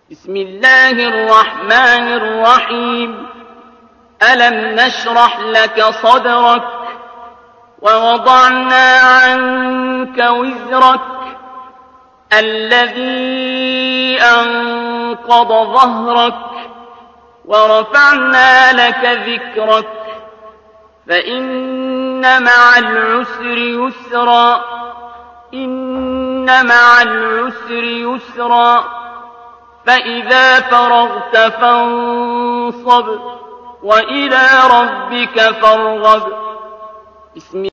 بسم الله الرحمن الرحيم. ألم نشرح لك صدرك ووضعنا عنك وزرك الذي أنقض ظهرك ورفعنا لك ذكرك فإن مع العسر يسرا إن مع العسر يسرا فإذا فرغت فانصب وإلى ربك فارغب.